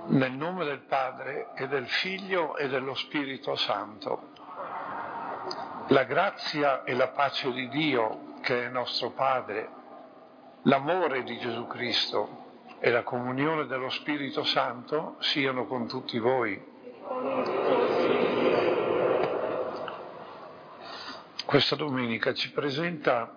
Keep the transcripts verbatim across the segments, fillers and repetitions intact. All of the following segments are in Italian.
Nel nome del Padre e del Figlio e dello Spirito Santo. La grazia e la pace di Dio, che è nostro Padre, l'amore di Gesù Cristo e la comunione dello Spirito Santo siano con tutti voi. Questa domenica ci presenta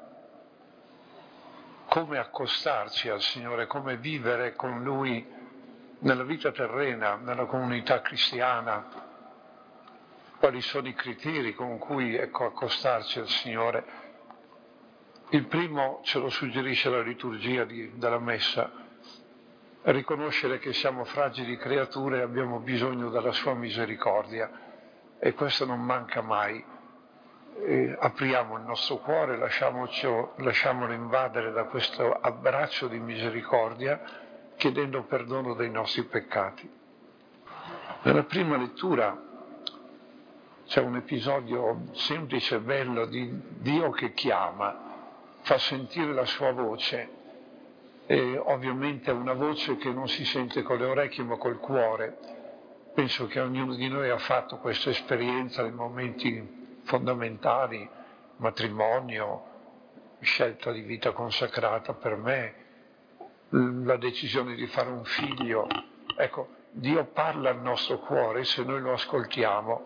come accostarci al Signore, come vivere con Lui nella vita terrena, nella comunità cristiana, quali sono i criteri con cui ecco, accostarci al Signore. Il primo ce lo suggerisce la liturgia di, della Messa, riconoscere che siamo fragili creature e abbiamo bisogno della sua misericordia, e questo non manca mai. E apriamo il nostro cuore, lasciamolo invadere da questo abbraccio di misericordia, chiedendo perdono dei nostri peccati. Nella prima lettura c'è un episodio semplice e bello di Dio che chiama, fa sentire la sua voce, e ovviamente è una voce che non si sente con le orecchie ma col cuore. Penso che ognuno di noi ha fatto questa esperienza nei momenti fondamentali, matrimonio, scelta di vita consacrata per me, la decisione di fare un figlio. Ecco, Dio parla al nostro cuore se noi lo ascoltiamo.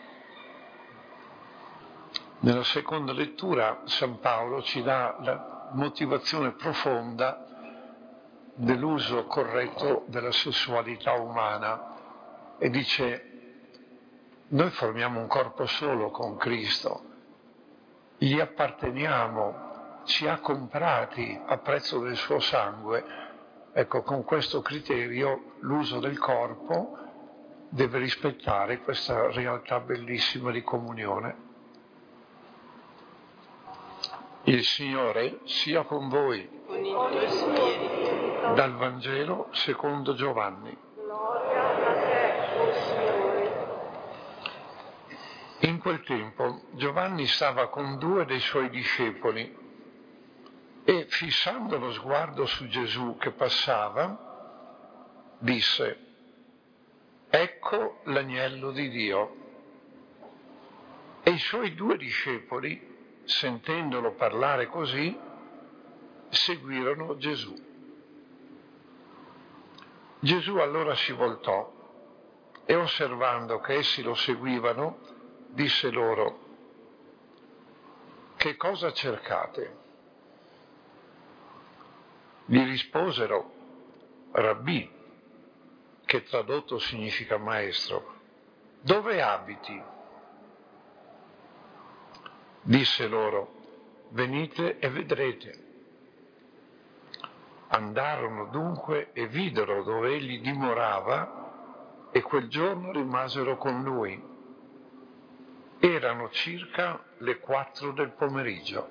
Nella seconda lettura San Paolo ci dà la motivazione profonda dell'uso corretto della sessualità umana e dice: noi formiamo un corpo solo con Cristo, gli apparteniamo, ci ha comprati a prezzo del suo sangue. Ecco, con questo criterio l'uso del corpo deve rispettare questa realtà bellissima di comunione. Il Signore sia con voi. Con il tuo spirito. Dal Vangelo secondo Giovanni. Gloria a te, o Signore. In quel tempo Giovanni stava con due dei suoi discepoli e, fissando lo sguardo su Gesù che passava, disse: ecco l'agnello di Dio. E i suoi due discepoli, sentendolo parlare così, seguirono Gesù. Gesù allora si voltò e, osservando che essi lo seguivano, disse loro: che cosa cercate? Gli risposero: Rabbì, che tradotto significa maestro, dove abiti? Disse loro: venite e vedrete. Andarono dunque e videro dove egli dimorava, e quel giorno rimasero con lui. Erano circa le quattro del pomeriggio.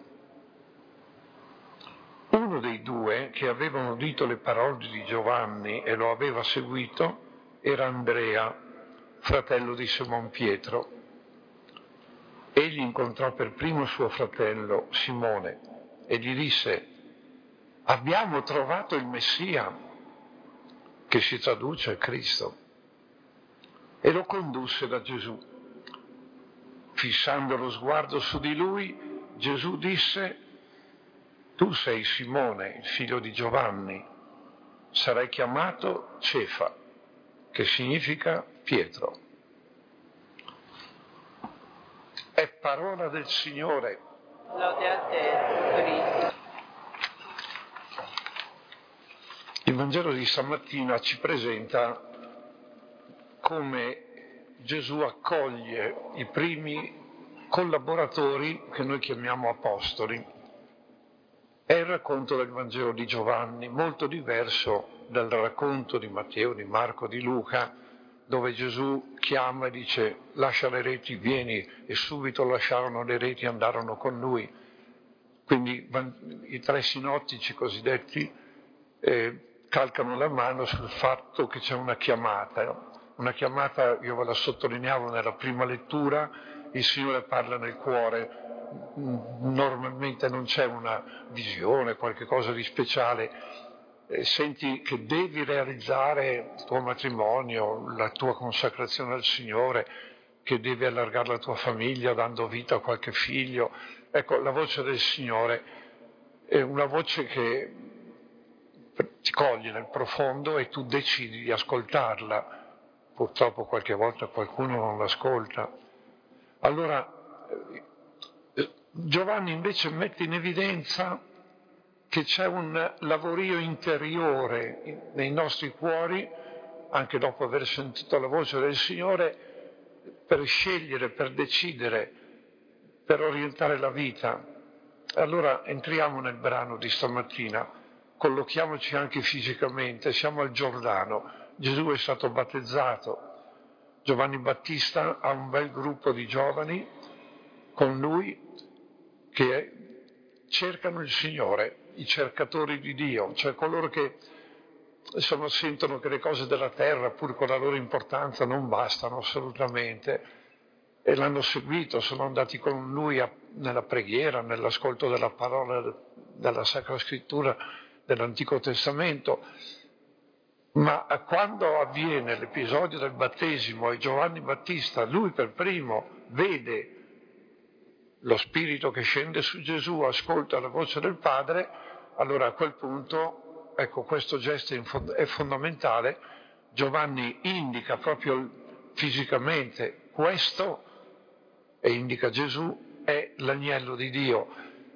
Uno dei due, che avevano udito le parole di Giovanni e lo aveva seguito, era Andrea, fratello di Simon Pietro. Egli incontrò per primo suo fratello Simone e gli disse: abbiamo trovato il Messia, che si traduce Cristo, e lo condusse da Gesù. Fissando lo sguardo su di lui, Gesù disse: tu sei Simone, il figlio di Giovanni, sarai chiamato Cefa, che significa Pietro. È parola del Signore. Lode a te, Cristo. Il Vangelo di stamattina ci presenta come Gesù accoglie i primi collaboratori che noi chiamiamo apostoli. È il racconto del Vangelo di Giovanni, molto diverso dal racconto di Matteo, di Marco, di Luca, dove Gesù chiama e dice: lascia le reti, vieni, e subito lasciarono le reti e andarono con lui. Quindi i tre sinottici cosiddetti eh, calcano la mano sul fatto che c'è una chiamata. Una chiamata, io ve la sottolineavo nella prima lettura, il Signore parla nel cuore. Normalmente non c'è una visione, qualche cosa di speciale, eh, senti che devi realizzare il tuo matrimonio, la tua consacrazione al Signore, che devi allargare la tua famiglia dando vita a qualche figlio. Ecco, la voce del Signore è una voce che ti coglie nel profondo e tu decidi di ascoltarla. Purtroppo qualche volta qualcuno non l'ascolta. Allora, eh, Giovanni invece mette in evidenza che c'è un lavorio interiore nei nostri cuori, anche dopo aver sentito la voce del Signore, per scegliere, per decidere, per orientare la vita. Allora entriamo nel brano di stamattina, collochiamoci anche fisicamente, siamo al Giordano, Gesù è stato battezzato, Giovanni Battista ha un bel gruppo di giovani con lui che cercano il Signore, i cercatori di Dio, cioè coloro che insomma, sentono che le cose della terra, pur con la loro importanza, non bastano assolutamente, e l'hanno seguito, sono andati con lui a, nella preghiera, nell'ascolto della parola della Sacra Scrittura dell'Antico Testamento. Ma quando avviene l'episodio del battesimo e Giovanni Battista, lui per primo vede lo Spirito che scende su Gesù, ascolta la voce del Padre, allora a quel punto, ecco, questo gesto è fondamentale. Giovanni indica proprio fisicamente questo, e indica Gesù, è l'agnello di Dio.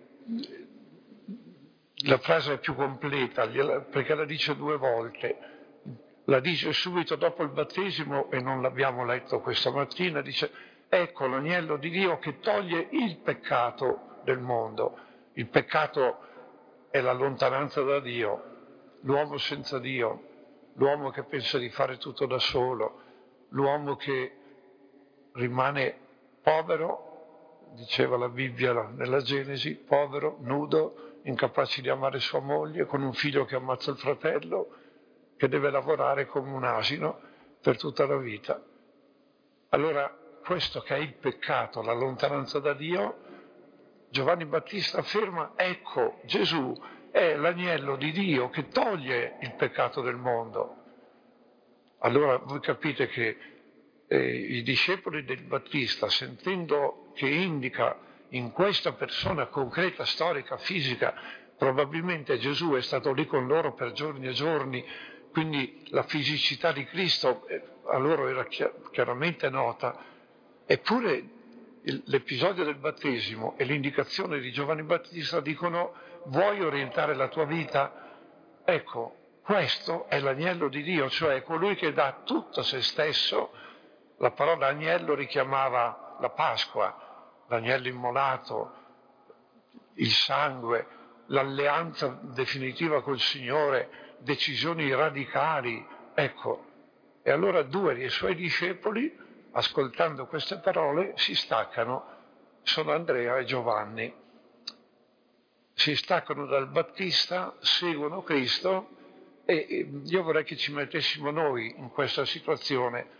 La frase è più completa perché la dice due volte. La dice subito dopo il battesimo, e non l'abbiamo letto questa mattina, dice: ecco l'agnello di Dio che toglie il peccato del mondo. Il peccato è la lontananza da Dio, l'uomo senza Dio, l'uomo che pensa di fare tutto da solo, l'uomo che rimane povero, diceva la Bibbia nella Genesi, povero, nudo, incapace di amare sua moglie, con un figlio che ammazza il fratello, che deve lavorare come un asino per tutta la vita. Allora, questo che è il peccato, la lontananza da Dio, Giovanni Battista afferma: ecco, Gesù è l'agnello di Dio che toglie il peccato del mondo. Allora voi capite che eh, i discepoli del Battista, sentendo che indica in questa persona concreta, storica, fisica, probabilmente Gesù è stato lì con loro per giorni e giorni, quindi la fisicità di Cristo eh, a loro era chiaramente nota, eppure il, l'episodio del battesimo e l'indicazione di Giovanni Battista dicono: vuoi orientare la tua vita? Ecco, questo è l'agnello di Dio, cioè colui che dà tutto a se stesso. La parola agnello richiamava la Pasqua, l'agnello immolato, il sangue, l'alleanza definitiva col Signore, decisioni radicali. Ecco, e allora due dei suoi discepoli, ascoltando queste parole, si staccano, sono Andrea e Giovanni. Si staccano dal Battista, seguono Cristo, e io vorrei che ci mettessimo noi in questa situazione.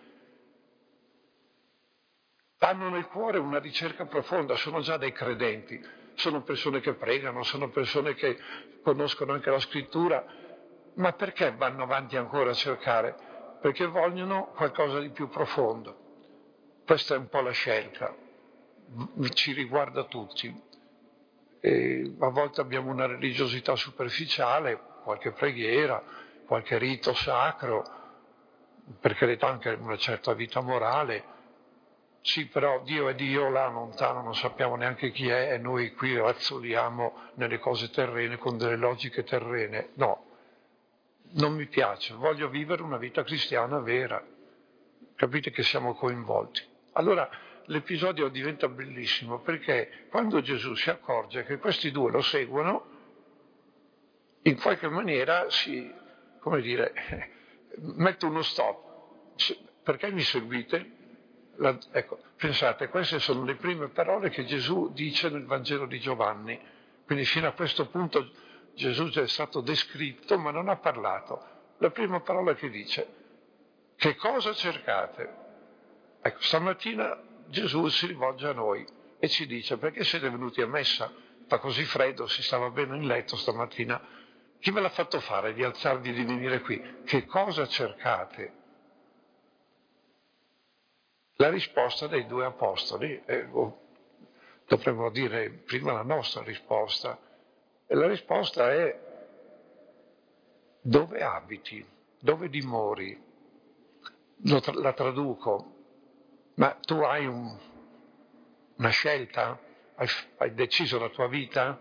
Hanno nel cuore una ricerca profonda, sono già dei credenti, sono persone che pregano, sono persone che conoscono anche la Scrittura, ma perché vanno avanti ancora a cercare? Perché vogliono qualcosa di più profondo. Questa è un po' la scelta, ci riguarda tutti. E a volte abbiamo una religiosità superficiale, qualche preghiera, qualche rito sacro, per carità anche una certa vita morale. Sì, però Dio è Dio là lontano, non sappiamo neanche chi è, e noi qui razzoliamo nelle cose terrene con delle logiche terrene. No, non mi piace, voglio vivere una vita cristiana vera. Capite che siamo coinvolti. Allora l'episodio diventa bellissimo perché quando Gesù si accorge che questi due lo seguono, in qualche maniera si, come dire, mette uno stop. Perché mi seguite? La, ecco, pensate, queste sono le prime parole che Gesù dice nel Vangelo di Giovanni. Quindi fino a questo punto Gesù è stato descritto, ma non ha parlato. La prima parola che dice: che cosa cercate? Ecco, stamattina Gesù si rivolge a noi e ci dice: perché siete venuti a messa? Fa così freddo, si stava bene in letto stamattina, Chi ve l'ha fatto fare di alzarvi di venire qui? Che cosa cercate? La risposta dei due apostoli, eh, o dovremmo dire prima la nostra risposta, e la risposta è: dove abiti? Dove dimori? Lo tra- la traduco, ma tu hai un- una scelta? Hai, hai deciso la tua vita?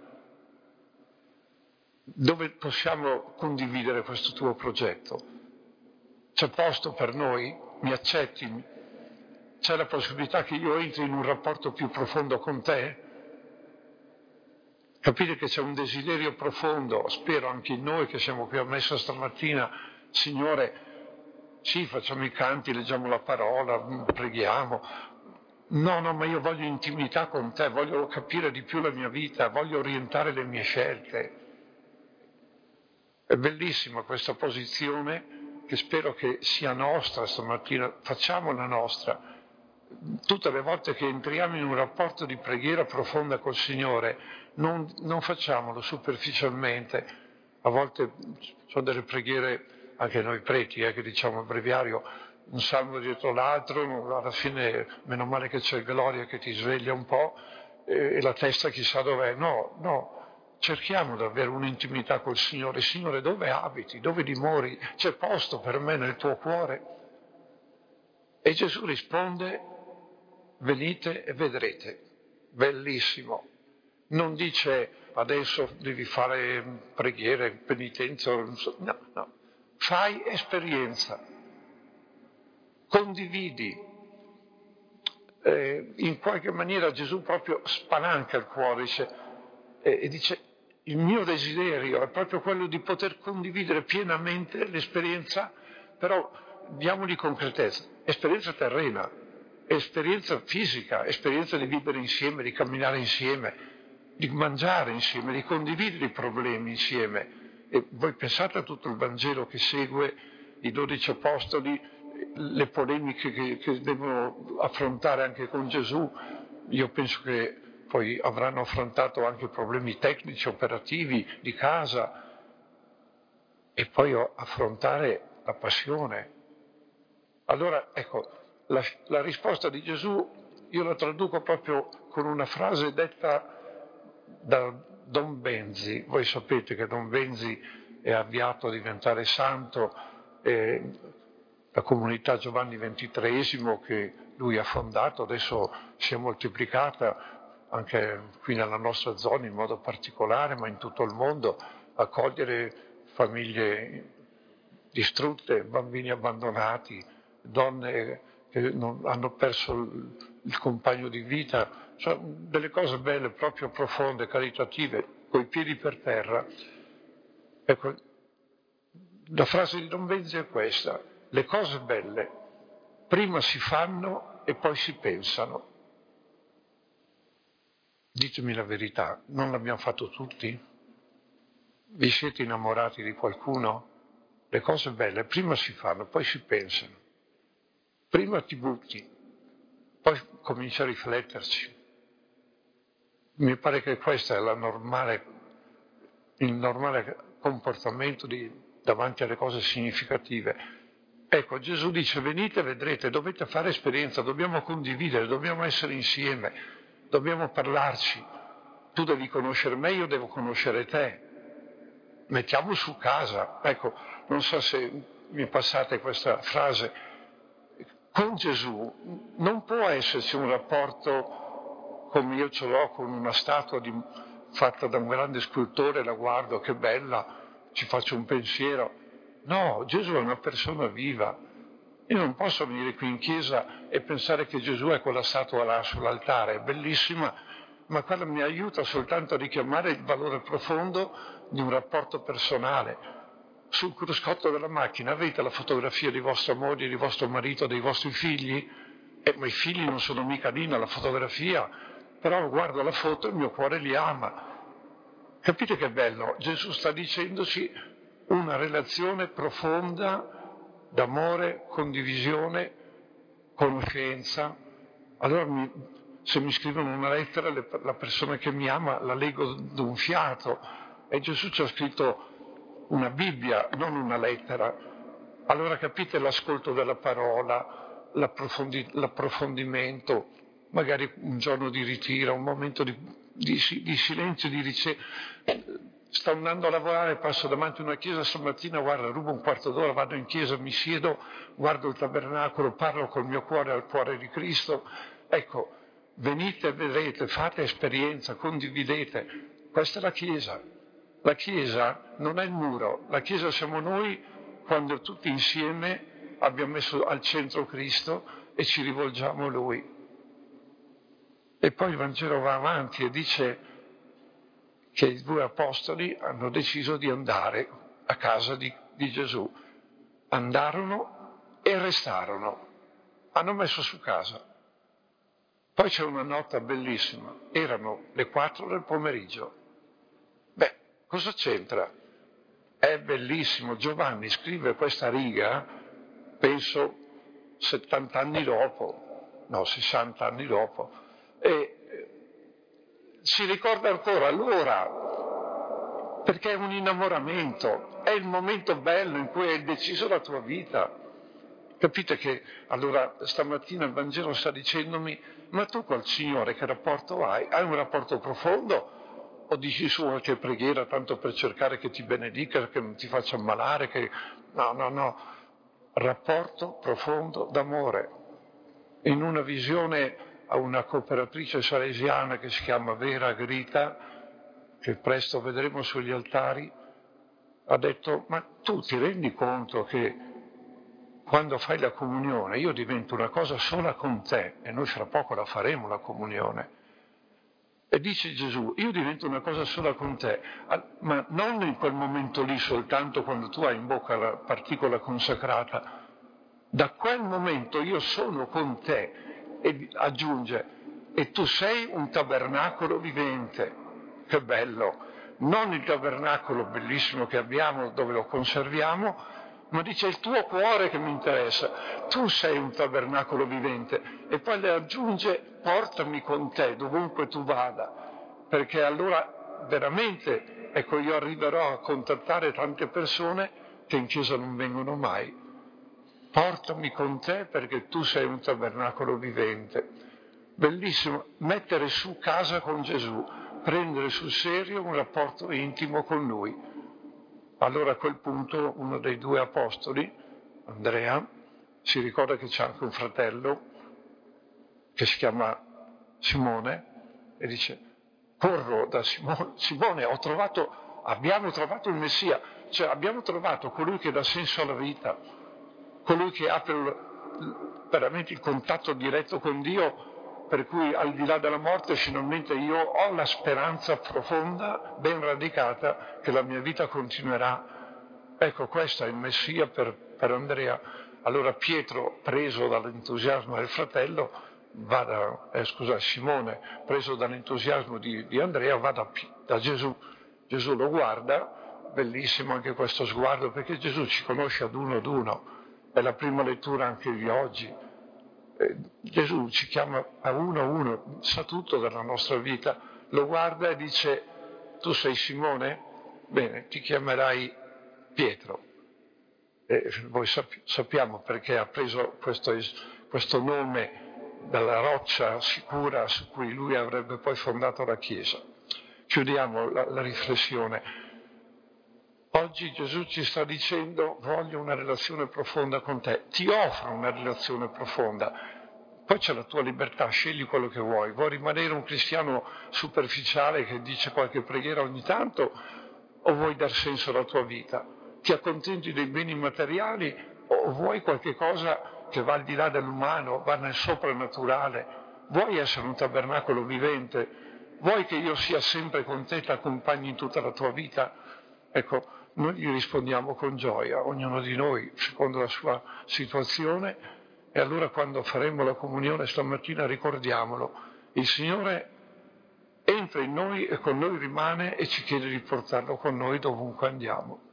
Dove possiamo condividere questo tuo progetto? C'è posto per noi? Mi accetti? C'è la possibilità che io entri in un rapporto più profondo con te? Capite che c'è un desiderio profondo, spero anche in noi che siamo qui a messa stamattina, Signore, sì, facciamo i canti, leggiamo la parola, preghiamo. No, no, ma io voglio intimità con te, voglio capire di più la mia vita, voglio orientare le mie scelte. È bellissima questa posizione che spero che sia nostra stamattina, facciamola nostra. Tutte le volte che entriamo in un rapporto di preghiera profonda col Signore, non, non facciamolo superficialmente. A volte sono delle preghiere, anche noi preti, eh, che diciamo il breviario, un salmo dietro l'altro, alla fine meno male che c'è Gloria che ti sveglia un po' e, e la testa chissà dov'è. No, no. Cerchiamo davvero un'intimità col Signore. Signore, dove abiti? Dove dimori? C'è posto per me nel tuo cuore? E Gesù risponde: venite e vedrete. Bellissimo. Non dice adesso devi fare preghiere, penitenza, no, no. Fai esperienza. Condividi. Eh, in qualche maniera Gesù proprio spalanca il cuore dice, eh, e dice: il mio desiderio è proprio quello di poter condividere pienamente l'esperienza, però diamogli concretezza, esperienza terrena, esperienza fisica, esperienza di vivere insieme, di camminare insieme, di mangiare insieme, di condividere i problemi insieme. E voi pensate a tutto il Vangelo che segue, i dodici apostoli, le polemiche che, che devono affrontare anche con Gesù. Io penso che poi avranno affrontato anche problemi tecnici, operativi, di casa, e poi affrontare la passione. Allora, ecco, la, la risposta di Gesù io la traduco proprio con una frase detta da Don Benzi. Voi sapete che Don Benzi è avviato a diventare santo, eh, la comunità Giovanni ventitreesimo che lui ha fondato adesso si è moltiplicata anche qui nella nostra zona in modo particolare, ma in tutto il mondo, accogliere famiglie distrutte, bambini abbandonati, donne che non, hanno perso il, il compagno di vita, cioè delle cose belle, proprio profonde, caritative, coi piedi per terra. Ecco, la frase di Don Benzi è questa: le cose belle prima si fanno e poi si pensano. Ditemi la verità, non l'abbiamo fatto tutti? Vi siete innamorati di qualcuno? Le cose belle prima si fanno, poi si pensano. Prima ti butti, poi cominci a rifletterci. Mi pare che questo è la normale, il normale comportamento di, davanti alle cose significative. Ecco, Gesù dice: venite, vedrete, dovete fare esperienza, dobbiamo condividere, dobbiamo essere insieme, dobbiamo parlarci. Tu devi conoscere me, io devo conoscere te. Mettiamo su casa. Ecco, non so se mi passate questa frase. Con Gesù non può esserci un rapporto come io ce l'ho con una statua di, fatta da un grande scultore, la guardo, che bella, ci faccio un pensiero. No, Gesù è una persona viva. Io non posso venire qui in chiesa e pensare che Gesù è quella statua là sull'altare, è bellissima, ma quella mi aiuta soltanto a richiamare il valore profondo di un rapporto personale. Sul cruscotto della macchina avete la fotografia di vostra moglie, di vostro marito, dei vostri figli? Eh, ma i figli non sono mica lì nella fotografia, però guardo la foto e il mio cuore li ama. Capite che bello? Gesù sta dicendoci una relazione profonda d'amore, condivisione, conoscenza. Allora mi, se mi scrivono una lettera, le, la persona che mi ama la leggo d'un fiato. E Gesù ci ha scritto una Bibbia, non una lettera. Allora capite l'ascolto della parola, l'approfondi- l'approfondimento, magari un giorno di ritiro, un momento di, di, di silenzio, di ricerca. Sto andando a lavorare, passo davanti a una chiesa stamattina, guarda, rubo un quarto d'ora, vado in chiesa, mi siedo, guardo il tabernacolo, parlo col mio cuore al cuore di Cristo. Ecco, venite e vedrete, fate esperienza, condividete. Questa è la Chiesa. La Chiesa non è il muro, la Chiesa siamo noi quando tutti insieme abbiamo messo al centro Cristo e ci rivolgiamo a Lui. E poi il Vangelo va avanti e dice che i due apostoli hanno deciso di andare a casa di, di Gesù. Andarono e restarono. Hanno messo su casa. Poi c'è una nota bellissima. Erano le quattro del pomeriggio. Beh, cosa c'entra? È bellissimo. Giovanni scrive questa riga, penso, settanta anni dopo, no, sessanta anni dopo, e si ricorda ancora l'ora, perché è un innamoramento, è il momento bello in cui hai deciso la tua vita. Capite che allora stamattina il Vangelo sta dicendomi, ma tu col Signore che rapporto hai? Hai un rapporto profondo? O dici su qualche preghiera tanto per cercare che ti benedica, che non ti faccia ammalare, che... No, no, no. Rapporto profondo d'amore. In una visione a una cooperatrice salesiana che si chiama Vera Grita, che presto vedremo sugli altari, ha detto, ma tu ti rendi conto che quando fai la comunione io divento una cosa sola con te, e noi fra poco la faremo la comunione. E dice Gesù, io divento una cosa sola con te, ma non in quel momento lì soltanto quando tu hai in bocca la particola consacrata. Da quel momento io sono con te, e aggiunge, e tu sei un tabernacolo vivente. Che bello! Non il tabernacolo bellissimo che abbiamo dove lo conserviamo, ma dice il tuo cuore che mi interessa. Tu sei un tabernacolo vivente. E poi le aggiunge, portami con te dovunque tu vada, perché allora veramente, ecco, io arriverò a contattare tante persone che in chiesa non vengono mai. Portami con te perché tu sei un tabernacolo vivente. Bellissimo, mettere su casa con Gesù, prendere sul serio un rapporto intimo con Lui. Allora a quel punto uno dei due apostoli, Andrea, si ricorda che c'è anche un fratello che si chiama Simone e dice, corro da Simone, Simone, ho trovato, abbiamo trovato il Messia, cioè abbiamo trovato colui che dà senso alla vita, colui che apre veramente il contatto diretto con Dio, per cui al di là della morte finalmente io ho la speranza profonda, ben radicata, che la mia vita continuerà. Ecco, questo è il Messia per, per Andrea. Allora Pietro, preso dall'entusiasmo del fratello, va da, eh, scusa, Simone, preso dall'entusiasmo di, di Andrea, va da, da Gesù. Gesù lo guarda, bellissimo anche questo sguardo, perché Gesù ci conosce ad uno ad uno. È la prima lettura anche di oggi. Eh, Gesù ci chiama a uno a uno, sa tutto della nostra vita, lo guarda e dice, tu sei Simone? Bene, ti chiamerai Pietro. E voi sap- sappiamo perché ha preso questo, questo nome dalla roccia sicura su cui lui avrebbe poi fondato la Chiesa. Chiudiamo la, la riflessione. Oggi Gesù ci sta dicendo, voglio una relazione profonda con te, ti offro una relazione profonda, poi c'è la tua libertà, scegli quello che vuoi, vuoi rimanere un cristiano superficiale che dice qualche preghiera ogni tanto o vuoi dar senso alla tua vita? Ti accontenti dei beni materiali o vuoi qualche cosa che va al di là dell'umano, va nel soprannaturale? Vuoi essere un tabernacolo vivente? Vuoi che io sia sempre con te e ti accompagni in tutta la tua vita? Ecco, noi gli rispondiamo con gioia, ognuno di noi, secondo la sua situazione, e allora quando faremo la comunione stamattina ricordiamolo, il Signore entra in noi e con noi rimane e ci chiede di portarlo con noi dovunque andiamo.